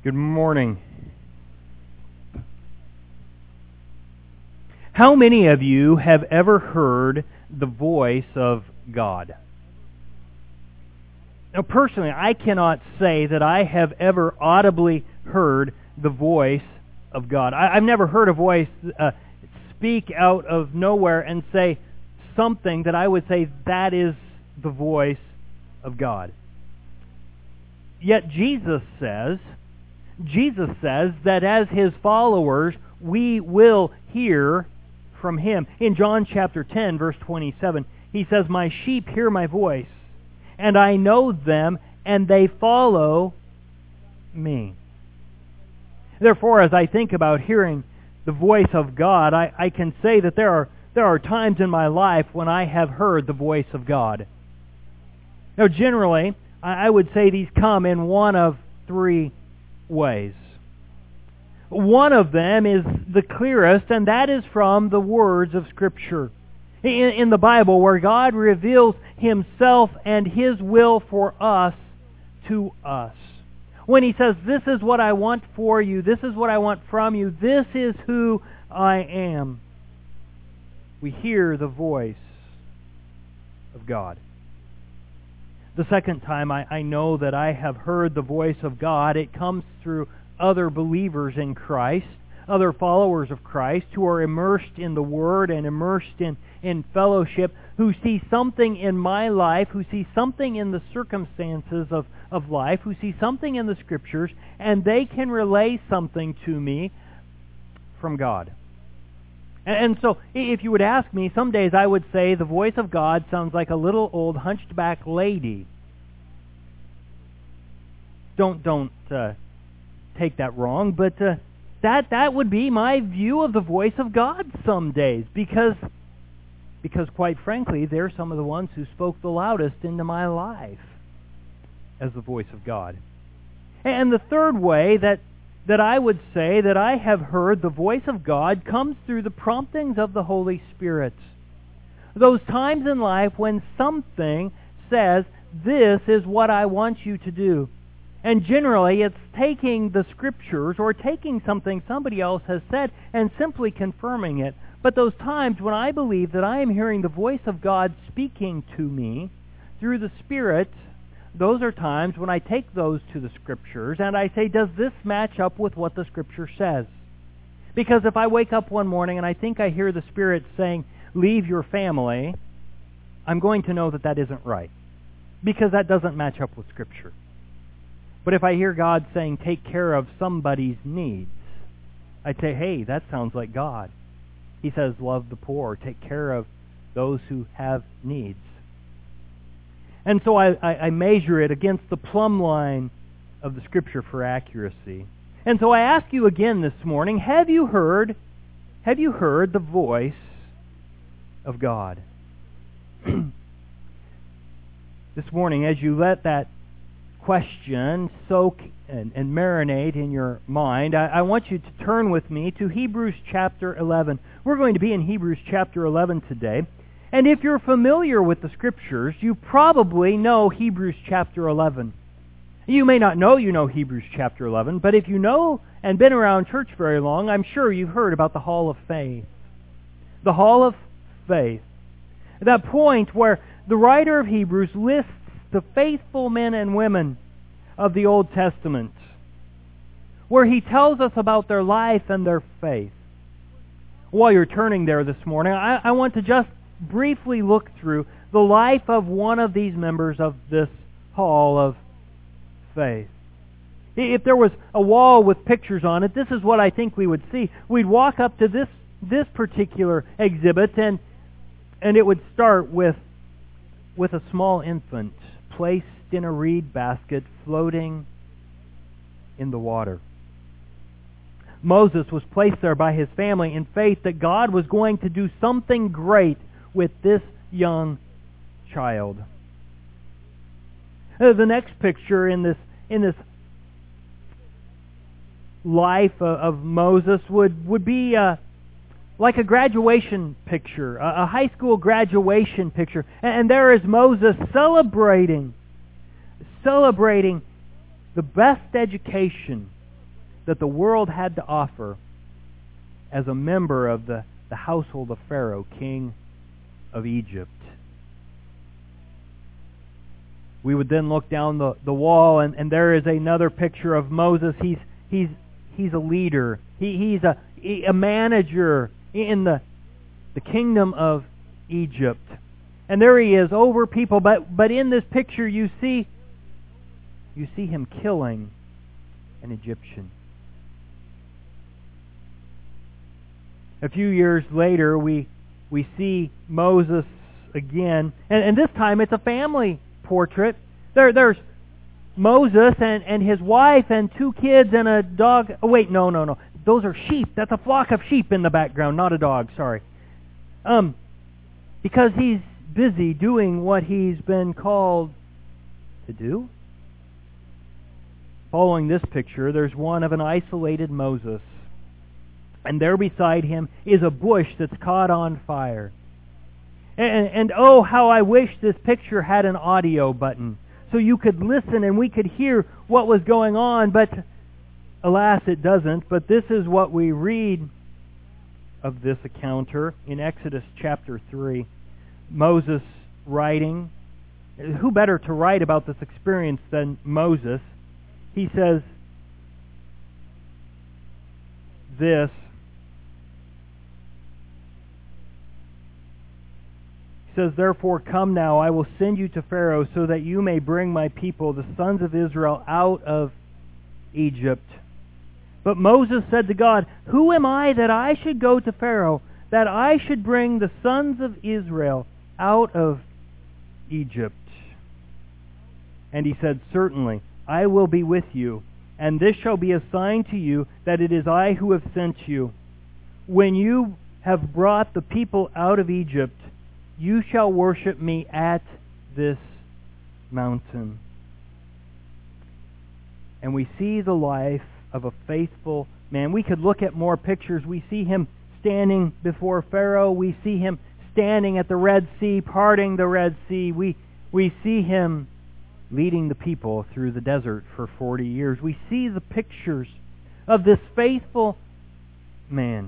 Good morning. How many of you have ever heard the voice of God? Now, personally, I cannot say that I have ever audibly heard the voice of God. I've never heard a voice speak out of nowhere and say something that I would say that is the voice of God. Yet Jesus says that as His followers, we will hear from Him. In John chapter 10, verse 27, He says, "My sheep hear my voice, and I know them, and they follow me." Therefore, as I think about hearing the voice of God, I can say that there are times in my life when I have heard the voice of God. Now, generally, I would say these come in one of three ways. One of them is the clearest, and that is from the words of Scripture. In the Bible, where God reveals Himself and His will for us to us. When He says, "This is what I want for you, this is what I want from you, this is who I am," we hear the voice of God. The second time I know that I have heard the voice of God, it comes through other believers in Christ, other followers of Christ who are immersed in the Word and immersed in fellowship, who see something in my life, who see something in the circumstances of life, who see something in the Scriptures, and they can relay something to me from God. And so, if you would ask me, some days I would say the voice of God sounds like a little old hunched back lady. Don't take that wrong, but that would be my view of the voice of God some days, because quite frankly, they're some of the ones who spoke the loudest into my life as the voice of God. And the third way that I would say that I have heard the voice of God comes through the promptings of the Holy Spirit. Those times in life when something says, "This is what I want you to do." And generally it's taking the Scriptures or taking something somebody else has said and simply confirming it. But those times when I believe that I am hearing the voice of God speaking to me through the Spirit, those are times when I take those to the Scriptures and I say, does this match up with what the Scripture says? Because if I wake up one morning and I think I hear the Spirit saying, "Leave your family," I'm going to know that that isn't right, because that doesn't match up with Scripture. But if I hear God saying, "Take care of somebody's needs," I'd say, hey, that sounds like God. He says, "Love the poor, take care of those who have needs." And so I measure it against the plumb line of the Scripture for accuracy. And so I ask you again this morning, have you heard the voice of God? This morning, as you let that question soak and marinate in your mind, I want you to turn with me to Hebrews chapter 11. We're going to be in Hebrews chapter 11 today. And if you're familiar with the Scriptures, you probably know Hebrews chapter 11. You may not know you know Hebrews chapter 11, but if you know and been around church very long, I'm sure you've heard about the Hall of Faith. The Hall of Faith. That point where the writer of Hebrews lists the faithful men and women of the Old Testament, where he tells us about their life and their faith. While you're turning there this morning, I want to just briefly look through the life of one of these members of this Hall of Faith. If there was a wall with pictures on it, this is what I think we would see. We'd walk up to this particular exhibit, and it would start with a small infant placed in a reed basket floating in the water. Moses was placed there by his family in faith that God was going to do something great with this young child. The next picture in this life of Moses would be like a graduation picture, a high school graduation picture. And there is Moses celebrating the best education that the world had to offer as a member of the household of Pharaoh, king of Egypt. We would then look down the wall, and there is another picture of Moses. He's a leader. He's a manager in the kingdom of Egypt. And there he is over people. But in this picture you see him killing an Egyptian. A few years later we see Moses again. And this time it's a family portrait. There's Moses and his wife and 2 kids and a dog. Oh wait, no. Those are sheep. That's a flock of sheep in the background, not a dog, sorry. Because he's busy doing what he's been called to do. Following this picture, there's one of an isolated Moses. And there beside him is a bush that's caught on fire. And oh, how I wish this picture had an audio button so you could listen and we could hear what was going on. But alas, it doesn't. But this is what we read of this encounter in Exodus chapter 3. Moses writing. Who better to write about this experience than Moses? He says this. He says, "Therefore come now, I will send you to Pharaoh, so that you may bring my people, the sons of Israel, out of Egypt." But Moses said to God, "Who am I that I should go to Pharaoh, that I should bring the sons of Israel out of Egypt?" And he said, "Certainly, I will be with you, and this shall be a sign to you that it is I who have sent you. When you have brought the people out of Egypt, you shall worship me at this mountain." And we see the life of a faithful man. We could look at more pictures. We see him standing before Pharaoh. We see him standing at the Red Sea, parting the Red Sea. We see him leading the people through the desert for 40 years. We see the pictures of this faithful man.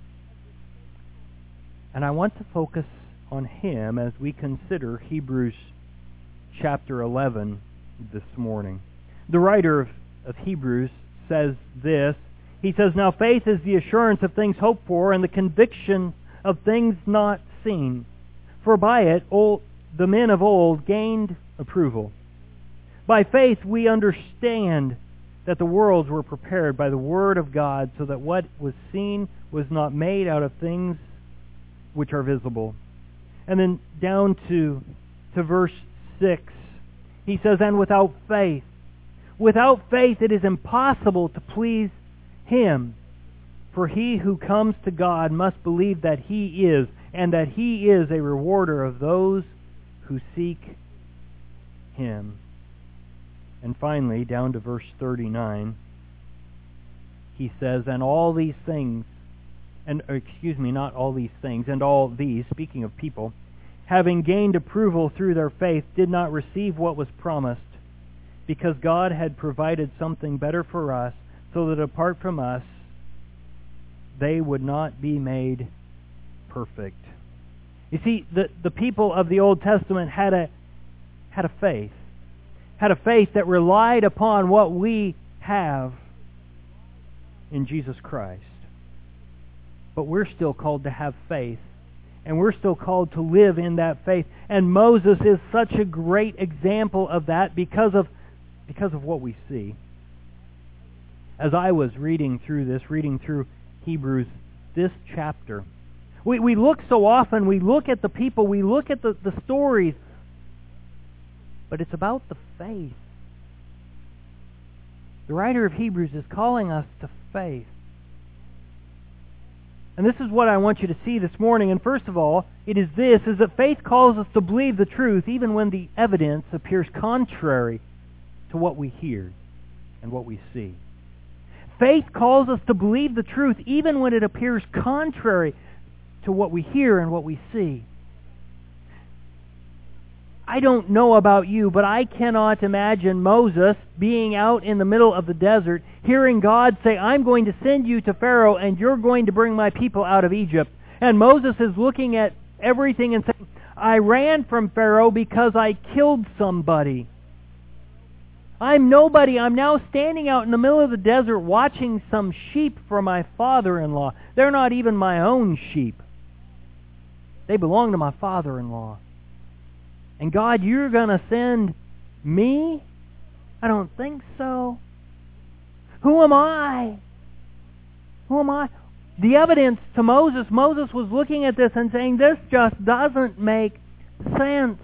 And I want to focus on him as we consider Hebrews chapter 11 this morning. The writer of Hebrews says this. He says, "Now faith is the assurance of things hoped for and the conviction of things not seen. For by it the men of old gained approval. By faith we understand that the worlds were prepared by the word of God, so that what was seen was not made out of things which are visible." And then down to verse 6, he says, "And without faith it is impossible to please Him. For he who comes to God must believe that He is, and that He is a rewarder of those who seek Him." And finally, down to verse 39, he says, "And all these things," and not all these things, "and all these," speaking of people, "having gained approval through their faith, did not receive what was promised, because God had provided something better for us, so that apart from us, they would not be made perfect." You see, the people of the Old Testament had a faith that relied upon what we have in Jesus Christ. But we're still called to have faith, and we're still called to live in that faith. And Moses is such a great example of that because of what we see. As I was reading through Hebrews, this chapter, we look so often, we look at the people, we look at the stories, but it's about the faith. The writer of Hebrews is calling us to faith. And this is what I want you to see this morning. And first of all, it is that faith calls us to believe the truth even when the evidence appears contrary to what we hear and what we see. Faith calls us to believe the truth even when it appears contrary to what we hear and what we see. I don't know about you, but I cannot imagine Moses being out in the middle of the desert, hearing God say, I'm going to send you to Pharaoh and you're going to bring my people out of Egypt. And Moses is looking at everything and saying, I ran from Pharaoh because I killed somebody. I'm nobody. I'm now standing out in the middle of the desert watching some sheep for my father-in-law. They're not even my own sheep. They belong to my father-in-law. And God, you're going to send me? I don't think so. Who am I? Who am I? The evidence to Moses was looking at this and saying, this just doesn't make sense.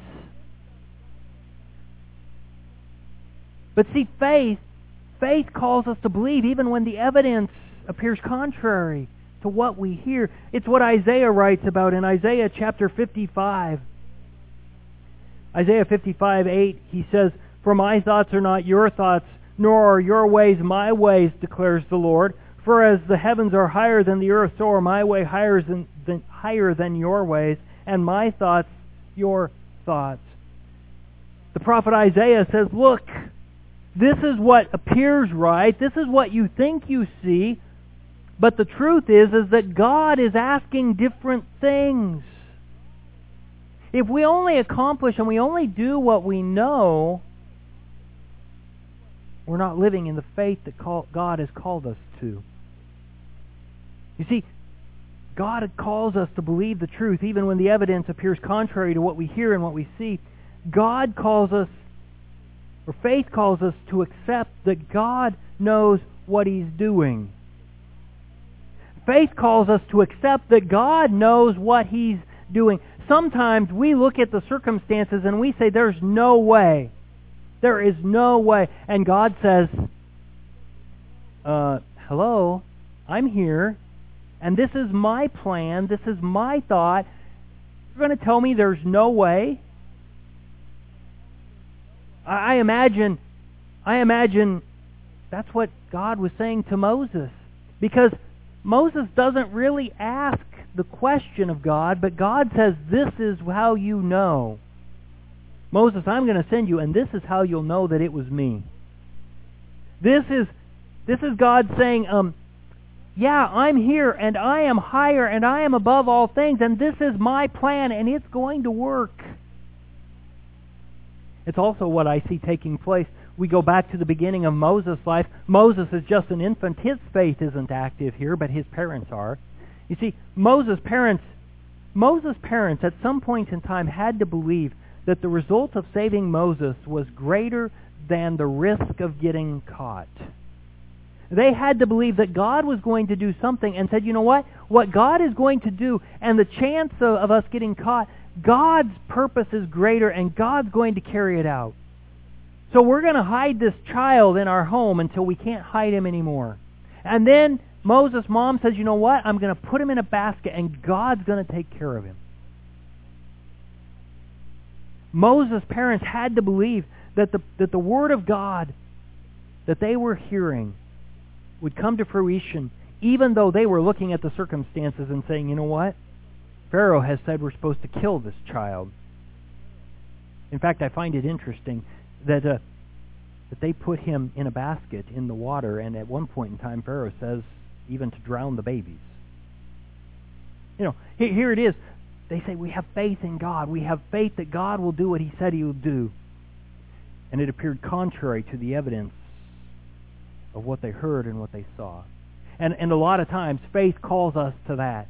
But see, faith calls us to believe even when the evidence appears contrary to what we hear. It's what Isaiah writes about in Isaiah chapter 55. Isaiah 55:8, he says, For my thoughts are not your thoughts, nor are your ways my ways, declares the Lord. For as the heavens are higher than the earth, so are my way higher than your ways, and my thoughts your thoughts. The prophet Isaiah says, look, this is what appears right. This is what you think you see. But the truth is that God is asking different things. If we only accomplish and we only do what we know, we're not living in the faith that God has called us to. You see, God calls us to believe the truth even when the evidence appears contrary to what we hear and what we see. God calls us, or faith calls us to accept that God knows what He's doing. Faith calls us to accept that God knows what He's doing. Sometimes we look at the circumstances and we say, there's no way. There is no way. And God says, hello, I'm here, and this is my plan, this is my thought. You're going to tell me there's no way? I imagine that's what God was saying to Moses. Because Moses doesn't really ask the question of God, but God says, this is how you know. Moses, I'm going to send you, and this is how you'll know that it was me. This is God saying, yeah, I'm here, and I am higher, and I am above all things, and this is my plan, and it's going to work. It's also what I see taking place. We go back to the beginning of Moses' life. Moses is just an infant. His faith isn't active here, but his parents are. You see, Moses' parents at some point in time had to believe that the result of saving Moses was greater than the risk of getting caught. They had to believe that God was going to do something and said, you know what? What God is going to do and the chance of us getting caught, God's purpose is greater and God's going to carry it out. So we're going to hide this child in our home until we can't hide him anymore. And then Moses' mom says, you know what? I'm going to put him in a basket and God's going to take care of him. Moses' parents had to believe that the Word of God that they were hearing would come to fruition, even though they were looking at the circumstances and saying, you know what? Pharaoh has said we're supposed to kill this child. In fact, I find it interesting that they put him in a basket in the water, and at one point in time, Pharaoh says even to drown the babies. You know, here it is. They say we have faith in God. We have faith that God will do what He said He will do. And it appeared contrary to the evidence of what they heard and what they saw. And a lot of times, faith calls us to that.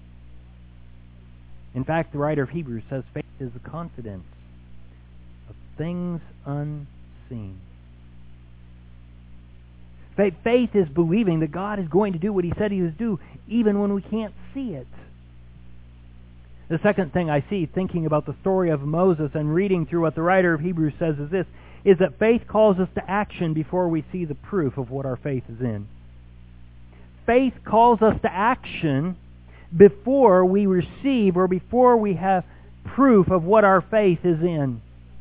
In fact, the writer of Hebrews says faith is the confidence of things unseen. Faith is believing that God is going to do what He said He would do, even when we can't see it. The second thing I see, thinking about the story of Moses and reading through what the writer of Hebrews says is this, is that faith calls us to action before we see the proof of what our faith is in. Faith calls us to action before we receive or before we have proof of what our faith is in.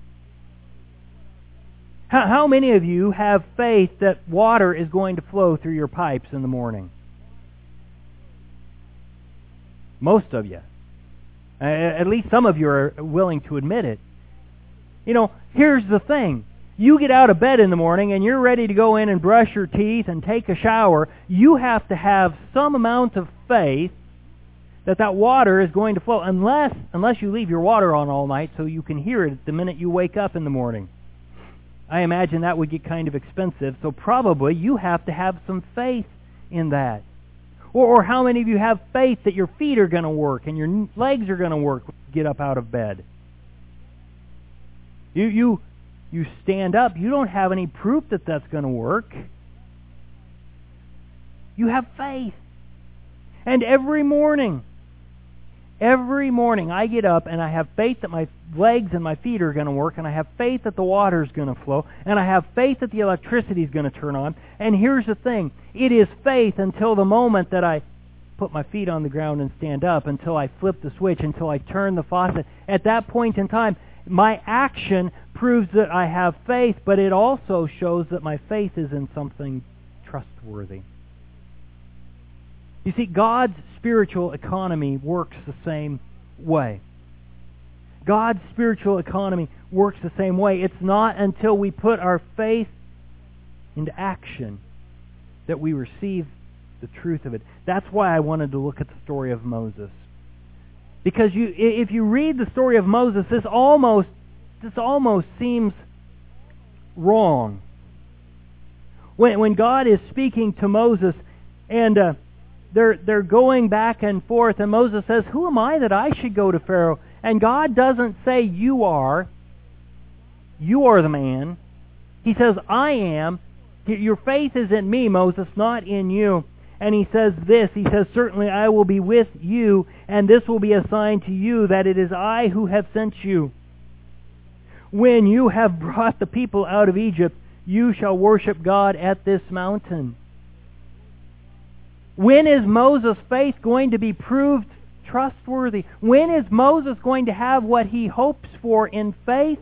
How many of you have faith that water is going to flow through your pipes in the morning? Most of you. At least some of you are willing to admit it. You know, here's the thing. You get out of bed in the morning and you're ready to go in and brush your teeth and take a shower. You have to have some amount of faith that water is going to flow, unless you leave your water on all night so you can hear it the minute you wake up in the morning. I imagine that would get kind of expensive, so probably you have to have some faith in that. Or how many of you have faith that your feet are going to work and your legs are going to work when you get up out of bed? You stand up. You don't have any proof that that's going to work. You have faith. And every morning I get up and I have faith that my legs and my feet are going to work, and I have faith that the water is going to flow, and I have faith that the electricity is going to turn on. And here's the thing. It is faith until the moment that I put my feet on the ground and stand up, until I flip the switch, until I turn the faucet. At that point in time, my action proves that I have faith, but it also shows that my faith is in something trustworthy. You see, God's spiritual economy works the same way. God's spiritual economy works the same way. It's not until we put our faith into action that we receive the truth of it. That's why I wanted to look at the story of Moses. Because if you read the story of Moses, this almost seems wrong. When God is speaking to Moses, and they're going back and forth, and Moses says, "Who am I that I should go to Pharaoh?" And God doesn't say, "You are the man." He says, "I am. Your faith is in me, Moses, not in you." And he says this, he says, "Certainly I will be with you, and this will be a sign to you that it is I who have sent you. When you have brought the people out of Egypt, you shall worship God at this mountain." When is Moses' faith going to be proved trustworthy? When is Moses going to have what he hopes for in faith?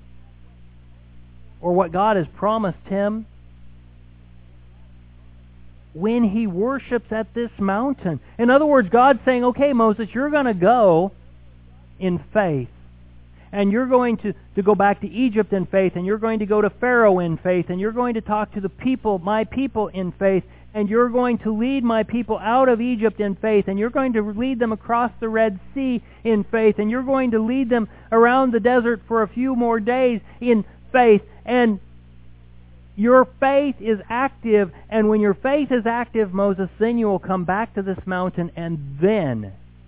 Or what God has promised him? When he worships at this mountain. In other words, God's saying, "Okay, Moses, you're going to go in faith. And you're going to go back to Egypt in faith, and you're going to go to Pharaoh in faith, and you're going to talk to the people, my people, in faith, and you're going to lead my people out of Egypt in faith, and you're going to lead them across the Red Sea in faith, and you're going to lead them around the desert for a few more days in faith." And your faith is active, and when your faith is active, Moses, then you will come back to this mountain, and then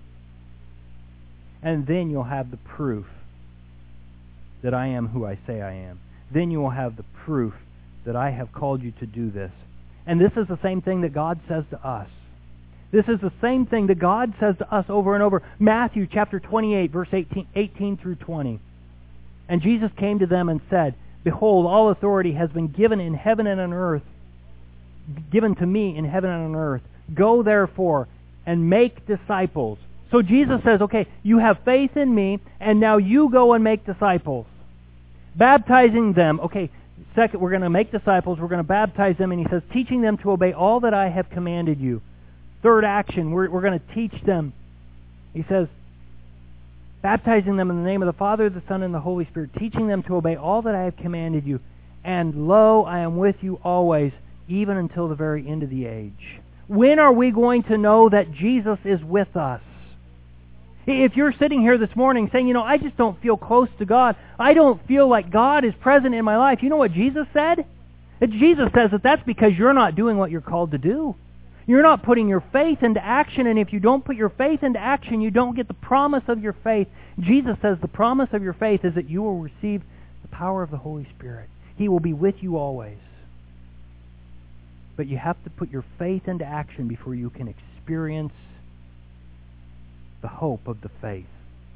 you'll have the proof that I am who I say I am. Then you will have the proof that I have called you to do this. And this is the same thing that God says to us. This is the same thing that God says to us over and over. Matthew chapter 28, verse 18 through 20. "And Jesus came to them and said, Behold, all authority has been given in heaven and on earth, given to me in heaven and on earth. Go therefore and make disciples." So Jesus says, okay, you have faith in me, and now you go and make disciples. Baptizing them. Okay, second, we're going to make disciples. We're going to baptize them. And he says, teaching them to obey all that I have commanded you. Third action, we're going to teach them. He says, baptizing them in the name of the Father, the Son, and the Holy Spirit, teaching them to obey all that I have commanded you. And lo, I am with you always, even until the very end of the age. When are we going to know that Jesus is with us? If you're sitting here this morning saying, I just don't feel close to God, I don't feel like God is present in my life, you know what Jesus said? Jesus says that that's because you're not doing what you're called to do. You're not putting your faith into action, and if you don't put your faith into action, you don't get the promise of your faith. Jesus says the promise of your faith is that you will receive the power of the Holy Spirit. He will be with you always. But you have to put your faith into action before you can experience the hope of the faith.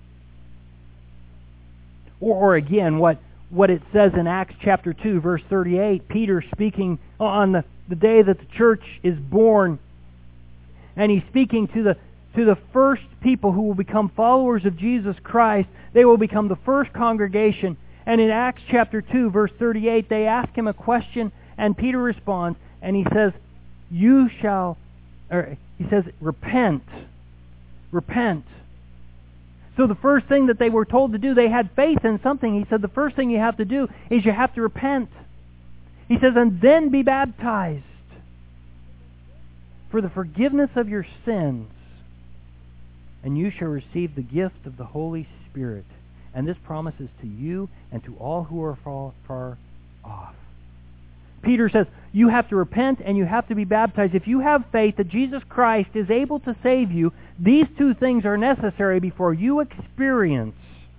Or again, what it says in Acts chapter 2, verse 38, Peter speaking on the day that the church is born, and he's speaking to the first people who will become followers of Jesus Christ. They will become the first congregation. And in Acts chapter 2, verse 38, they ask him a question, and Peter responds, and he says, repent. Repent. So the first thing that they were told to do, they had faith in something. He said the first thing you have to do is you have to repent. He says, and then be baptized for the forgiveness of your sins, and you shall receive the gift of the Holy Spirit. And this promise is to you and to all who are far off. Peter says, you have to repent and you have to be baptized. If you have faith that Jesus Christ is able to save you, these two things are necessary before you experience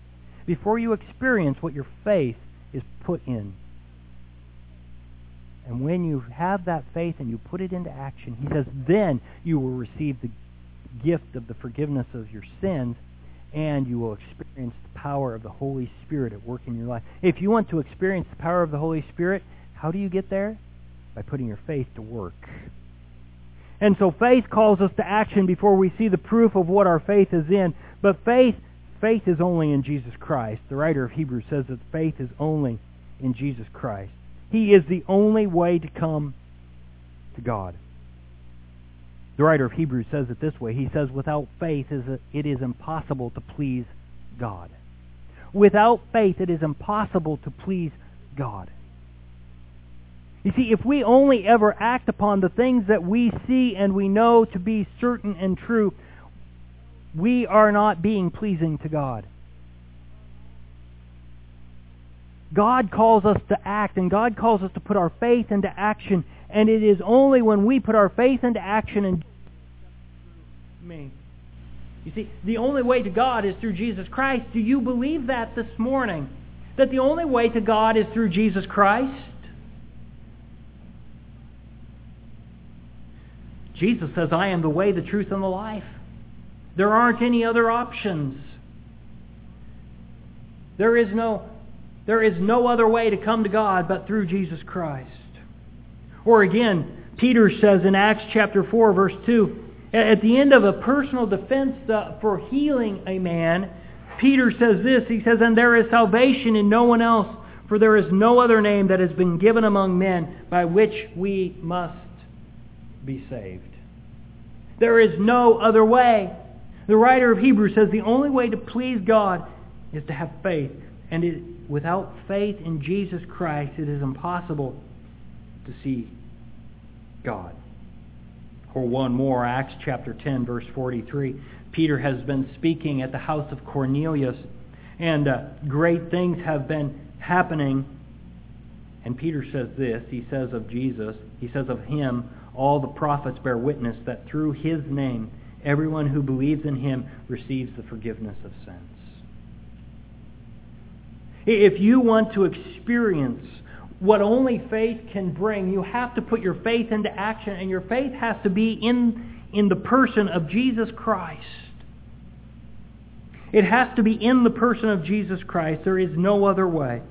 what your faith is put in. And when you have that faith and you put it into action, he says, then you will receive the gift of the forgiveness of your sins, and you will experience the power of the Holy Spirit at work in your life. If you want to experience the power of the Holy Spirit, how do you get there? By putting your faith to work. And so faith calls us to action before we see the proof of what our faith is in. But faith is only in Jesus Christ. The writer of Hebrews says that faith is only in Jesus Christ. He is the only way to come to God. The writer of Hebrews says it this way. He says, without faith it is impossible to please God. Without faith it is impossible to please God. You see, if we only ever act upon the things that we see and we know to be certain and true, we are not being pleasing to God. God calls us to act, and God calls us to put our faith into action, and it is only when we put our faith into action and you see, the only way to God is through Jesus Christ. Do you believe that this morning? That the only way to God is through Jesus Christ? Jesus says, I am the way, the truth, and the life. There aren't any other options. There is no other way to come to God but through Jesus Christ. Or again, Peter says in Acts chapter 4, verse 2, at the end of a personal defense for healing a man, Peter says this, he says, and there is salvation in no one else, for there is no other name that has been given among men by which we must be saved. There is no other way. The writer of Hebrews says the only way to please God is to have faith. And without faith in Jesus Christ, it is impossible to see God. Or one more, Acts chapter 10, verse 43. Peter has been speaking at the house of Cornelius, and great things have been happening. And Peter says this, he says of Jesus, he says of him, all the prophets bear witness that through his name, everyone who believes in him receives the forgiveness of sins. If you want to experience what only faith can bring, you have to put your faith into action, and your faith has to be in the person of Jesus Christ. It has to be in the person of Jesus Christ. There is no other way.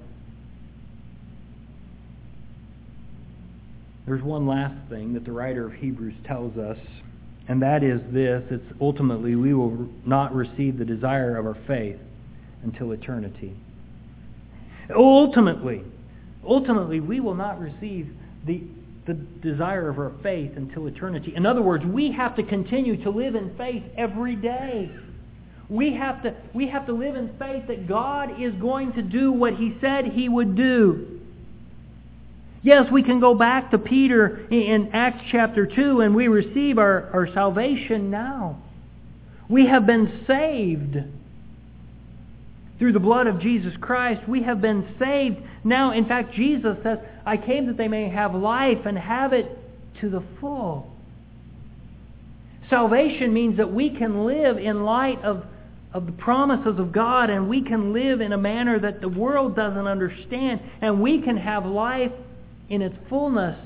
There's one last thing that the writer of Hebrews tells us, and that is this. It's ultimately we will not receive the desire of our faith until eternity. Ultimately, we will not receive the desire of our faith until eternity. In other words, we have to continue to live in faith every day. We have to live in faith that God is going to do what He said He would do. Yes, we can go back to Peter in Acts chapter 2 and we receive our salvation now. We have been saved. Through the blood of Jesus Christ, we have been saved. Now, in fact, Jesus says, I came that they may have life and have it to the full. Salvation means that we can live in light of the promises of God, and we can live in a manner that the world doesn't understand, and we can have life in its fullness.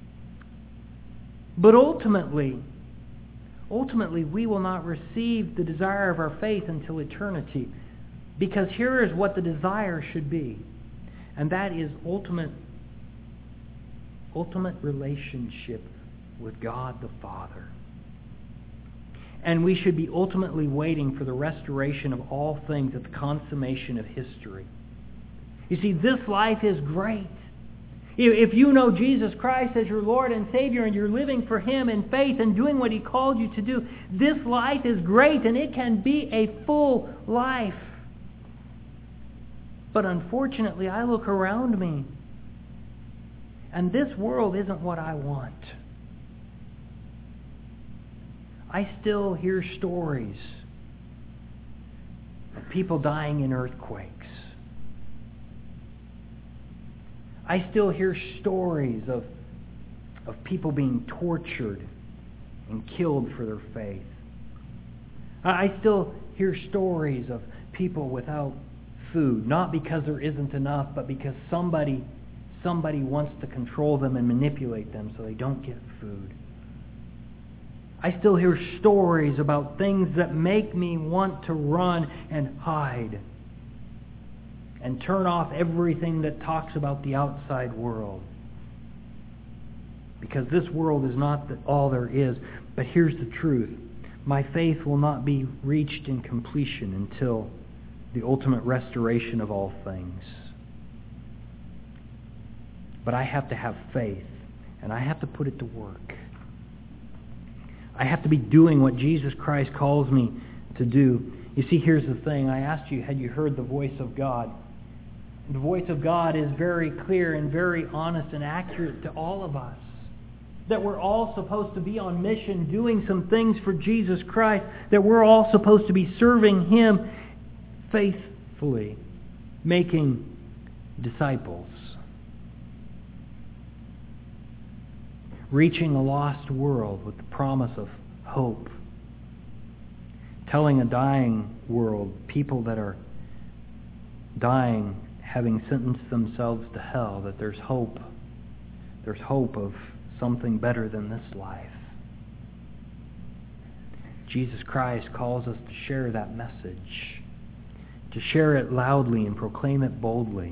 But ultimately, we will not receive the desire of our faith until eternity. Because here is what the desire should be. And that is ultimate relationship with God the Father. And we should be ultimately waiting for the restoration of all things at the consummation of history. You see, this life is great. If you know Jesus Christ as your Lord and Savior and you're living for Him in faith and doing what He called you to do, this life is great and it can be a full life. But unfortunately, I look around me and this world isn't what I want. I still hear stories of people dying in earthquakes. I still hear stories of people being tortured and killed for their faith. I still hear stories of people without food, not because there isn't enough, but because somebody wants to control them and manipulate them so they don't get food. I still hear stories about things that make me want to run and hide and turn off everything that talks about the outside world. Because this world is not all there is. But here's the truth. My faith will not be reached in completion until the ultimate restoration of all things. But I have to have faith, and I have to put it to work. I have to be doing what Jesus Christ calls me to do. You see, here's the thing. I asked you, had you heard the voice of God? The voice of God is very clear and very honest and accurate to all of us. That we're all supposed to be on mission, doing some things for Jesus Christ. That we're all supposed to be serving Him faithfully, making disciples. Reaching a lost world with the promise of hope. Telling a dying world, people that are dying, having sentenced themselves to hell, that there's hope. There's hope of something better than this life. Jesus Christ calls us to share that message, to share it loudly and proclaim it boldly.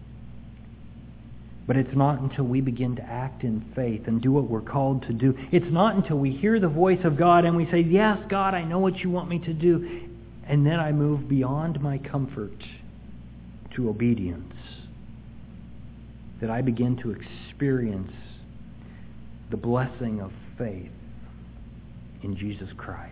But it's not until we begin to act in faith and do what we're called to do. It's not until we hear the voice of God and we say, yes, God, I know what you want me to do. And then I move beyond my comfort to obedience, that I begin to experience the blessing of faith in Jesus Christ.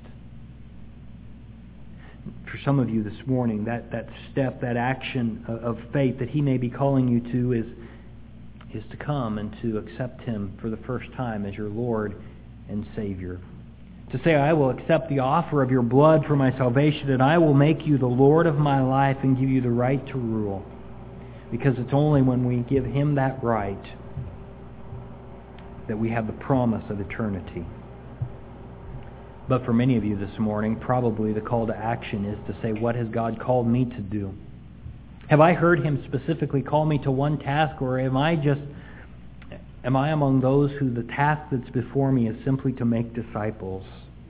For some of you this morning, that step, that action of faith that He may be calling you to is to come and to accept Him for the first time as your Lord and Savior. To say, I will accept the offer of your blood for my salvation, and I will make you the Lord of my life and give you the right to rule. Because it's only when we give Him that right that we have the promise of eternity. But for many of you this morning, probably the call to action is to say, what has God called me to do? Have I heard Him specifically call me to one task, or am I among those who the task that's before me is simply to make disciples?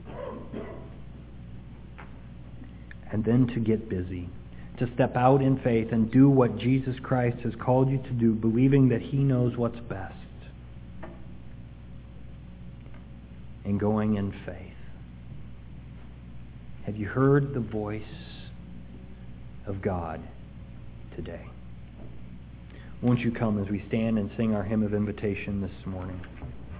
And then to get busy, to step out in faith and do what Jesus Christ has called you to do, believing that He knows what's best. And going in faith. Have you heard the voice of God today? Won't you come as we stand and sing our hymn of invitation this morning?